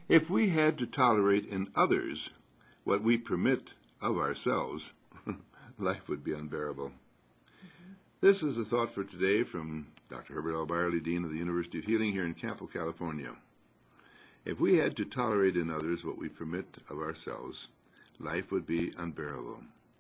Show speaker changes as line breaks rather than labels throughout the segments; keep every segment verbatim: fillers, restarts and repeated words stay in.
If we had to tolerate in others what we permit of ourselves, life would be unbearable. Mm-hmm. This is a thought for today from Doctor Herbert L. Byerly, Dean of the University of Healing here in Campo, California. If we had to tolerate in others what we permit of ourselves, life would be unbearable.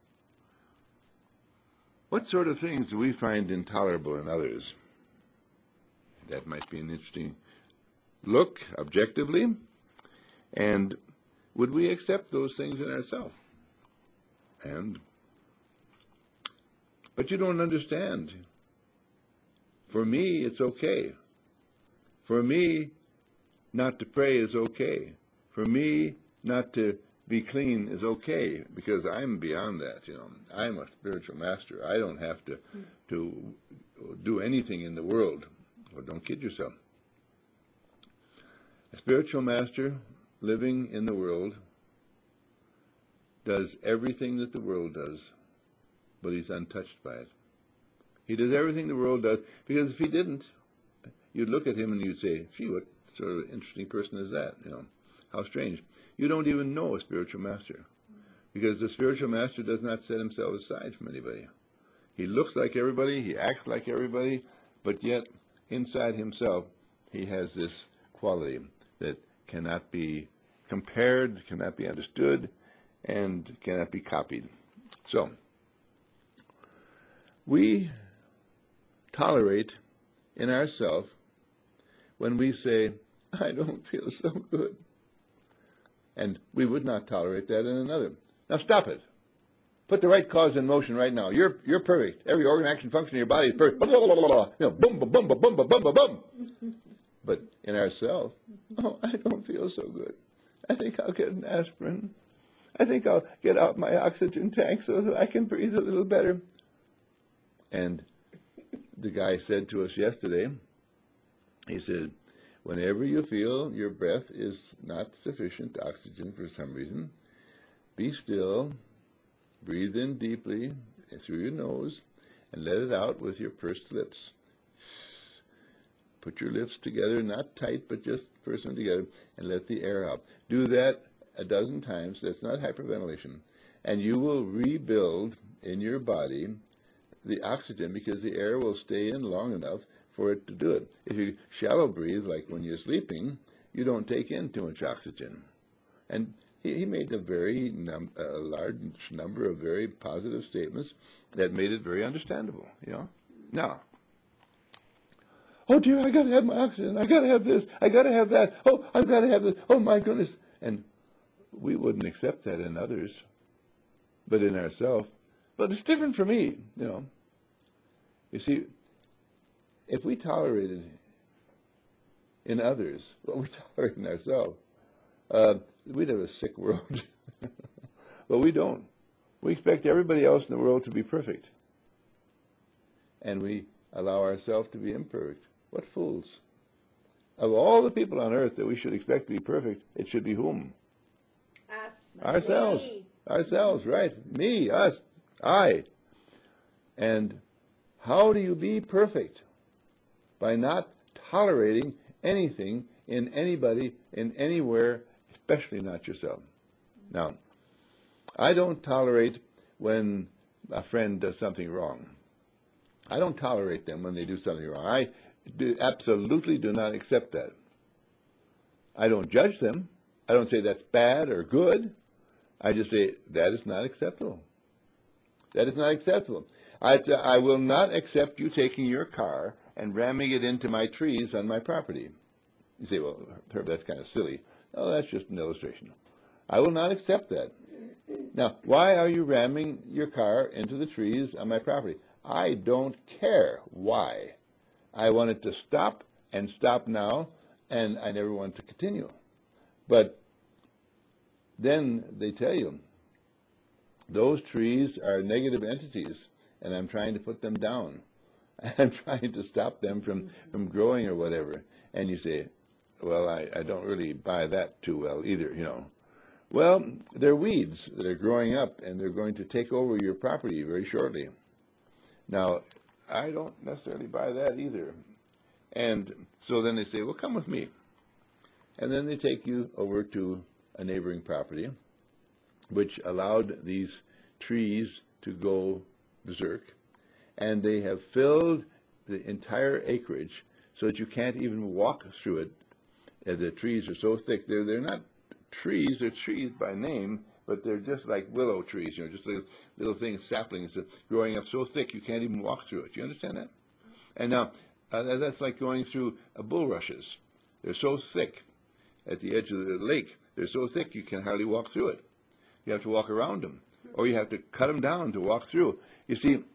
What sort of things do we find intolerable in others? That might be an interesting look objectively. And would we accept those things in ourselves? And, but you don't understand. For me, it's okay. For me, not to pray is okay. For me, not to be clean is okay, because I'm beyond that, you know. I'm a spiritual master. I don't have to, to do anything in the world. Well, don't kid yourself. A spiritual master living in the world does everything that the world does, but he's untouched by it. He does everything the world does, because if he didn't, you'd look at him and you'd say, gee, what sort of interesting person is that? You know, how strange. You don't even know a spiritual master, because the spiritual master does not set himself aside from anybody. He looks like everybody, he acts like everybody, but yet inside himself he has this quality that cannot be compared, cannot be understood, and cannot be copied. So, we tolerate in ourselves when we say, I don't feel so good. And we would not tolerate that in another. Now stop it. Put the right cause in motion right now. You're you're perfect. Every organ, action, function in your body is perfect. Blah, blah, blah, blah, blah. You know, boom, boom, boom, boom, boom, boom, boom, boom. But in ourselves, oh, I don't feel so good. I think I'll get an aspirin. I think I'll get out my oxygen tank so that I can breathe a little better. And the guy said to us yesterday, he said, whenever you feel your breath is not sufficient oxygen for some reason, be still, breathe in deeply through your nose, and let it out with your pursed lips. Put your lips together, not tight, but just purse them together, and let the air out. Do that a dozen times. That's not hyperventilation. And you will rebuild in your body the oxygen, because the air will stay in long enough for it to do it. If you shallow breathe, like when you're sleeping, you don't take in too much oxygen. And he, he made a very num a large number of very positive statements that made it very understandable, you know. Now, oh dear, I gotta have my oxygen, I gotta have this, I gotta have that, oh, I've gotta have this, oh my goodness. And we wouldn't accept that in others, but in ourselves. But it's different for me, you know. You see, if we tolerated in others what we tolerate in ourselves, uh, we'd have a sick world. But we don't. We expect everybody else in the world to be perfect. And we allow ourselves to be imperfect. What fools. Of all the people on earth that we should expect to be perfect, it should be whom?
Us.
Ourselves.
Me.
Ourselves, right. Me, us, I. And how do you be perfect? By not tolerating anything in anybody, in anywhere, especially not yourself. Now, I don't tolerate when a friend does something wrong. I don't tolerate them when they do something wrong. I do, absolutely do not accept that. I don't judge them. I don't say that's bad or good. I just say that is not acceptable. That is not acceptable. I, I will not accept you taking your car and ramming it into my trees on my property. You say, well, Herb, that's kind of silly. No, that's just an illustration. I will not accept that. Now, why are you ramming your car into the trees on my property? I don't care why. I want it to stop and stop now, and I never want it to continue. But then they tell you, those trees are negative entities, and I'm trying to put them down. I'm trying to stop them from, from growing or whatever. And you say, well, I, I don't really buy that too well either, you know. Well, they're weeds that are growing up, and they're going to take over your property very shortly. Now, I don't necessarily buy that either. And so then they say, well, come with me. And then they take you over to a neighboring property, which allowed these trees to go berserk, and they have filled the entire acreage so that you can't even walk through it. And the trees are so thick. They're, they're not trees, they're trees by name, but they're just like willow trees, you know, just little, little things, saplings, that growing up so thick you can't even walk through it. Do you understand that? And now, uh, that's like going through uh, bulrushes. They're so thick at the edge of the lake. They're so thick you can hardly walk through it. You have to walk around them, or you have to cut them down to walk through. You see,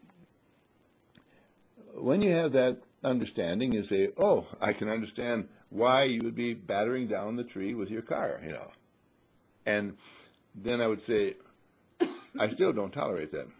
when you have that understanding, you say, oh, I can understand why you would be battering down the tree with your car, you know. And then I would say, I still don't tolerate that.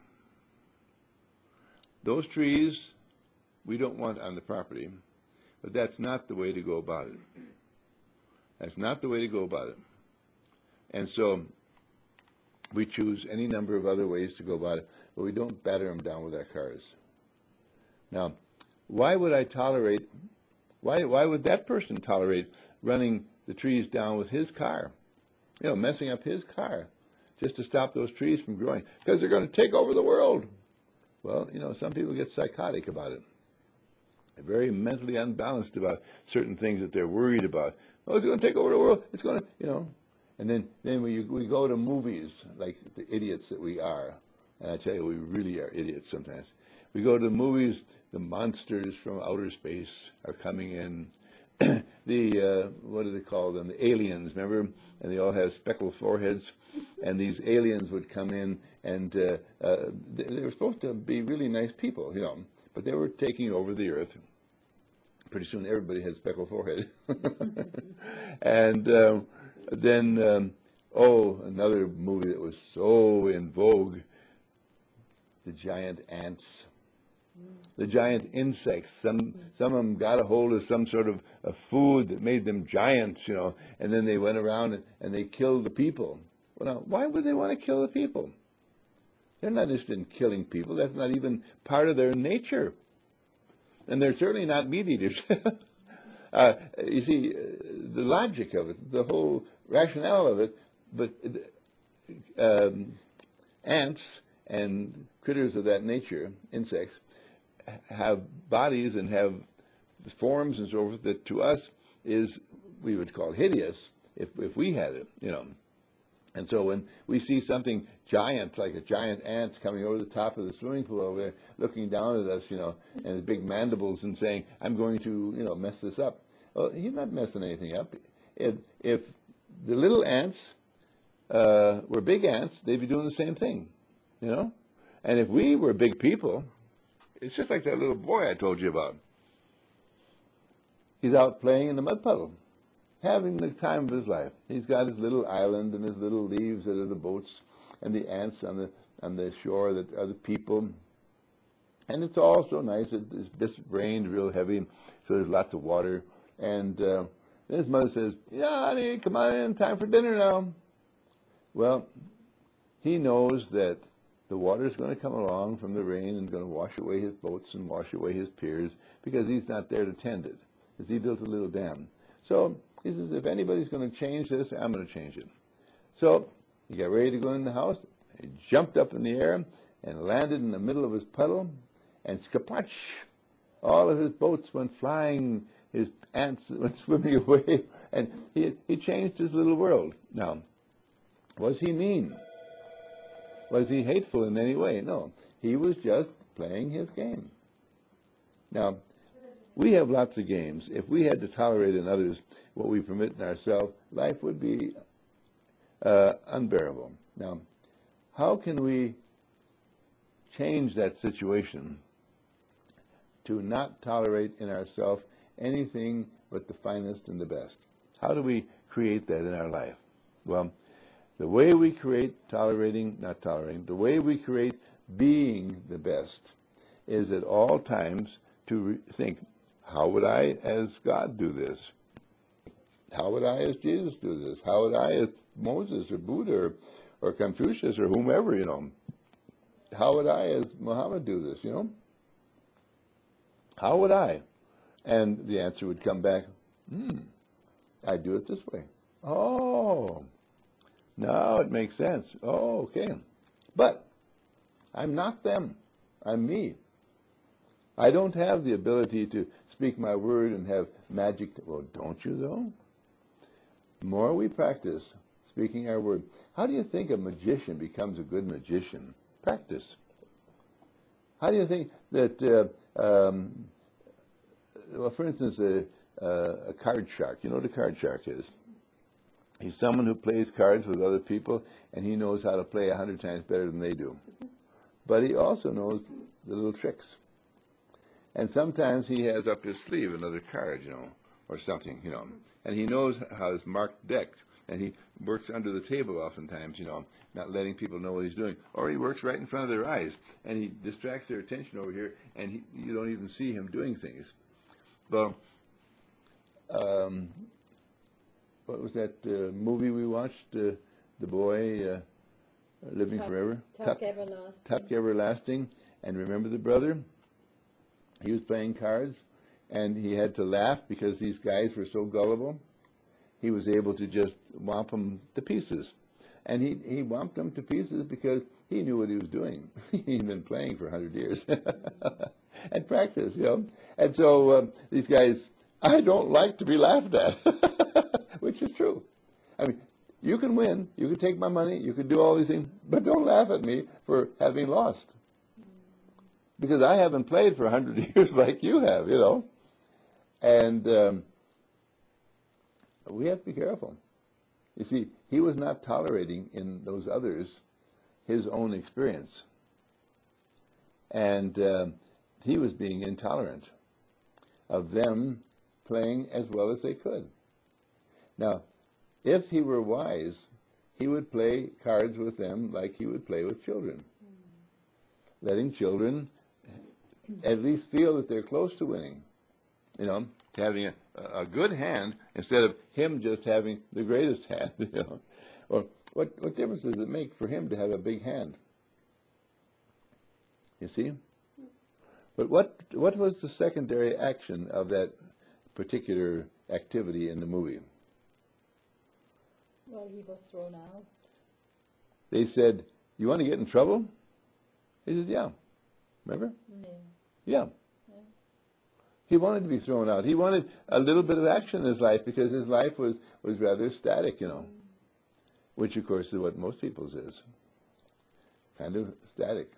Those trees we don't want on the property, but that's not the way to go about it. That's not the way to go about it. And so we choose any number of other ways to go about it, but we don't batter them down with our cars. Now, why would I tolerate, why, why would that person tolerate running the trees down with his car? You know, messing up his car just to stop those trees from growing, because they're going to take over the world. Well, you know, some people get psychotic about it. They're very mentally unbalanced about certain things that they're worried about. Oh, it's going to take over the world. It's going to, you know. And then, then we, we go to movies like the idiots that we are. And I tell you, we really are idiots sometimes. We go to the movies, the monsters from outer space are coming in. the, uh, what do they call them? The aliens, remember? And they all have speckled foreheads. And these aliens would come in, and uh, uh, they, they were supposed to be really nice people, you know. But they were taking over the earth. Pretty soon everybody had speckled forehead. and um, then, um, oh, another movie that was so in vogue, the giant ants. The giant insects. Some some of them got a hold of some sort of a food that made them giants, you know, and then they went around and, and they killed the people. Well, now, why would they want to kill the people? They're not interested in killing people. That's not even part of their nature. And they're certainly not meat eaters. uh, you see, uh, the logic of it, the whole rationale of it, but um, ants and critters of that nature, insects, have bodies and have forms and so forth that to us is, we would call hideous if, if we had it, you know. And so when we see something giant, like a giant ant coming over the top of the swimming pool over there, looking down at us, you know, and his big mandibles and saying, I'm going to, you know, mess this up. Well, he's not messing anything up. If, if the little ants uh, were big ants, they'd be doing the same thing, you know. And if we were big people, it's just like that little boy I told you about. He's out playing in the mud puddle, having the time of his life. He's got his little island and his little leaves that are the boats, and the ants on the on the shore that are the people. And it's all so nice. It, it's just rained real heavy, so there's lots of water. And uh, his mother says, yeah, honey, come on in, time for dinner now. Well, he knows that the water's going to come along from the rain and going to wash away his boats and wash away his piers, because he's not there to tend it, because he built a little dam. So he says, if anybody's going to change this, I'm going to change it. So he got ready to go in the house. He jumped up in the air and landed in the middle of his puddle, and skapatch, all of his boats went flying, his ants went swimming away, and he, he changed his little world. Now, was he mean? Was he hateful in any way? No. He was just playing his game. Now, we have lots of games. If we had to tolerate in others what we permit in ourselves, life would be uh, unbearable. Now, how can we change that situation to not tolerate in ourselves anything but the finest and the best? How do we create that in our life? Well, the way we create tolerating, not tolerating, the way we create being the best is at all times to re- think, how would I as God do this? How would I as Jesus do this? How would I as Moses or Buddha or, or Confucius or whomever, you know? How would I as Muhammad do this, you know? How would I? And the answer would come back, hmm, I do it this way. Oh, now it makes sense. Oh, okay. But I'm not them. I'm me. I don't have the ability to speak my word and have magic. Well, don't you, though? The more we practice speaking our word, how do you think a magician becomes a good magician? Practice. How do you think that, uh, um, well, for instance, a, a card shark, you know what a card shark is? He's someone who plays cards with other people, and he knows how to play a hundred times better than they do. But he also knows the little tricks. And sometimes he has up his sleeve another card, you know, or something, you know. And he knows how it's marked decked. And he works under the table oftentimes, you know, not letting people know what he's doing. Or he works right in front of their eyes, and he distracts their attention over here, and he, you don't even see him doing things. Well, um, what was that uh, movie we watched? Uh, the boy uh, living
Tuck,
forever.
Tuck,
Tuck
Everlasting.
Tuck Everlasting. And remember the brother? He was playing cards, and he had to laugh because these guys were so gullible. He was able to just whomp them to pieces. And he, he whomped them to pieces because he knew what he was doing. He'd been playing for a hundred years and practice, you know. And so uh, these guys, I don't like to be laughed at, which is true. I mean, you can win, you can take my money, you can do all these things, but don't laugh at me for having lost. Because I haven't played for a hundred years like you have, you know. And um, we have to be careful. You see, he was not tolerating in those others his own experience. And uh, he was being intolerant of them playing as well as they could. Now, if he were wise, he would play cards with them like he would play with children, letting children at least feel that they're close to winning, you know, having a, a good hand instead of him just having the greatest hand, you know. Or what, what difference does it make for him to have a big hand? You see? But what what was the secondary action of that particular activity in the movie?
Well, he was thrown out.
They said, "You want to get in trouble?" He said, "Yeah." Remember?
Yeah.
Yeah.
Yeah.
He wanted to be thrown out. He wanted a little bit of action in his life because his life was, was rather static, you know, mm. which, of course, is what most people's is, kind of static.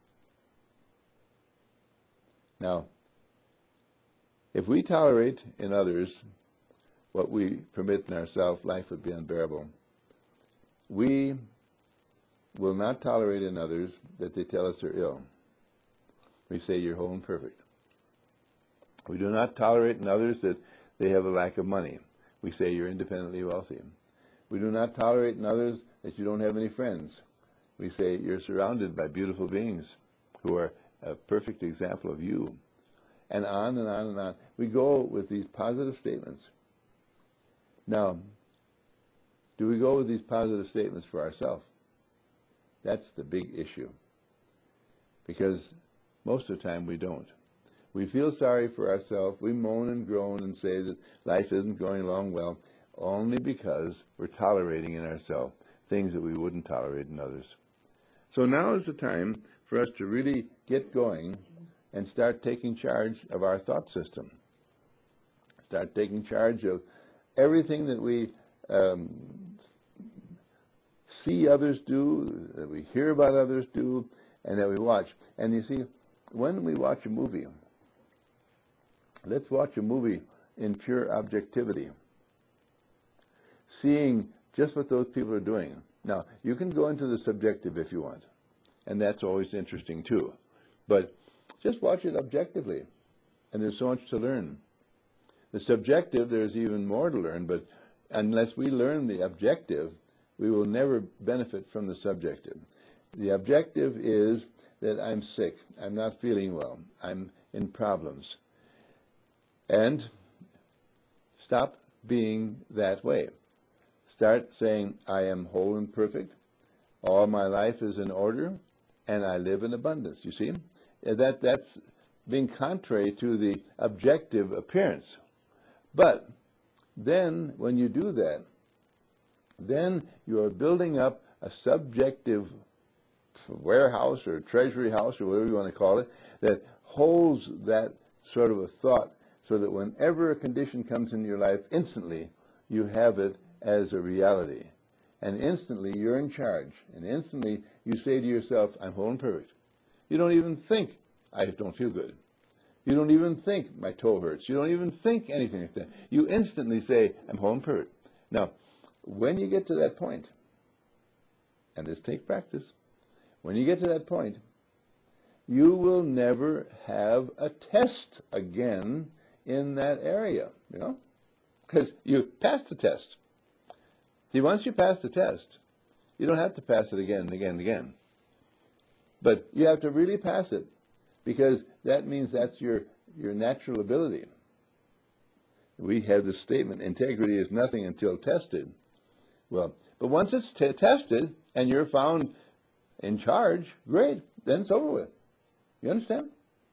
Now, if we tolerate in others what we permit in ourselves, life would be unbearable. We will not tolerate in others that they tell us they're ill. We say you're whole and perfect. We do not tolerate in others that they have a lack of money. We say you're independently wealthy. We do not tolerate in others that you don't have any friends. We say you're surrounded by beautiful beings who are a perfect example of you. And on and on and on. We go with these positive statements. Now, do we go with these positive statements for ourselves? That's the big issue. Because most of the time we don't. We feel sorry for ourselves. We moan and groan and say that life isn't going along well, only because we're tolerating in ourselves things that we wouldn't tolerate in others. So now is the time for us to really get going and start taking charge of our thought system. Start taking charge of everything that we um, see others do, that we hear about others do, and that we watch. And you see, when we watch a movie, let's watch a movie in pure objectivity, seeing just what those people are doing. Now, you can go into the subjective if you want, and that's always interesting too. But just watch it objectively, and there's so much to learn. The subjective, there's even more to learn, but unless we learn the objective, we will never benefit from the subjective. The objective is that I'm sick, I'm not feeling well, I'm in problems. And stop being that way. Start saying, I am whole and perfect, all my life is in order, and I live in abundance. You see? That, that's being contrary to the objective appearance. But then when you do that, then you are building up a subjective warehouse or treasury house or whatever you want to call it that holds that sort of a thought, so that whenever a condition comes in your life, instantly you have it as a reality. And instantly you're in charge. And instantly you say to yourself, I'm whole and perfect. You don't even think, I don't feel good. You don't even think my toe hurts. You don't even think anything like that. You instantly say, I'm whole and perfect. Now, when you get to that point, and this takes practice, when you get to that point, you will never have a test again in that area, you know, because you passed the test. See, once you pass the test, you don't have to pass it again and again and again. But you have to really pass it, because that means that's your, your natural ability. We have this statement, integrity is nothing until tested. Well, but once it's t- tested and you're found in charge, great, then it's over with. You understand?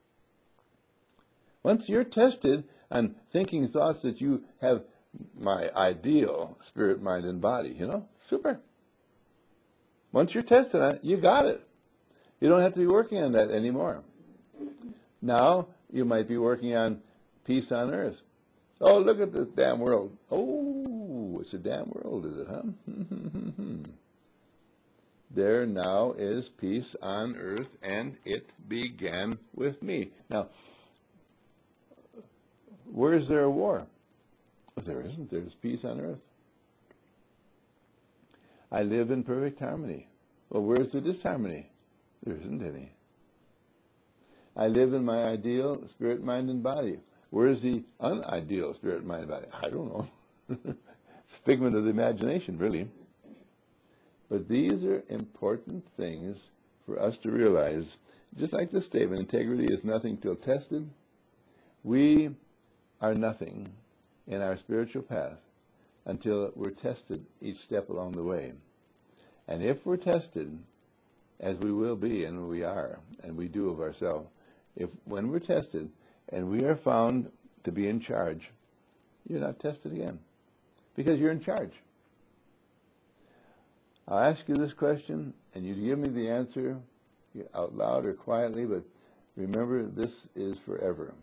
Once you're tested on thinking thoughts that you have my ideal spirit, mind, and body, you know, super. Once you're tested on it, you got it. You don't have to be working on that anymore. Now you might be working on peace on earth. Oh, look at this damn world. Oh, it's a damn world, is it, huh? There now is peace on earth, and it began with me. Now, where is there a war? Well, there isn't. There's peace on earth. I live in perfect harmony. Well, where's the disharmony? There isn't any. I live in my ideal spirit, mind, and body. Where is the unideal spirit, mind, and body? I don't know. It's a figment of the imagination, really. But these are important things for us to realize. Just like this statement, integrity is nothing till tested. We are nothing in our spiritual path until we're tested each step along the way. And if we're tested, as we will be, and we are, and we do of ourselves, if when we're tested and we are found to be in charge, you're not tested again, because you're in charge. I'll ask you this question, and you give me the answer out loud or quietly, but remember, this is forever.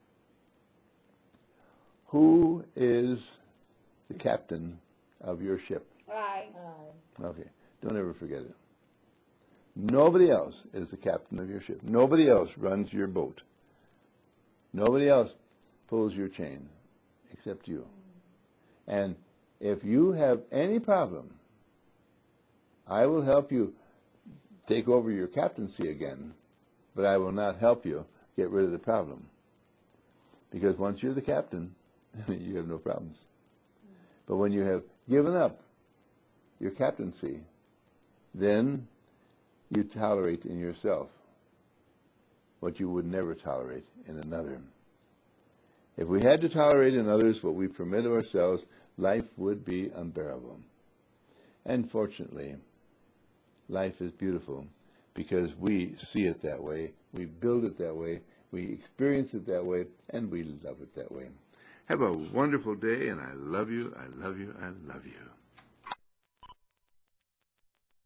Who is the captain of your ship?
Aye.
Okay, don't ever forget it. Nobody else is the captain of your ship. Nobody else runs your boat. Nobody else pulls your chain except you. And if you have any problem, I will help you take over your captaincy again, but I will not help you get rid of the problem. Because once you're the captain, you have no problems. But when you have given up your captaincy, then you tolerate in yourself what you would never tolerate in another. If we had to tolerate in others what we permit of ourselves, life would be unbearable. And fortunately, life is beautiful because we see it that way, we build it that way, we experience it that way, and we love it that way. Have a wonderful day, and I love you, I love you, I love you.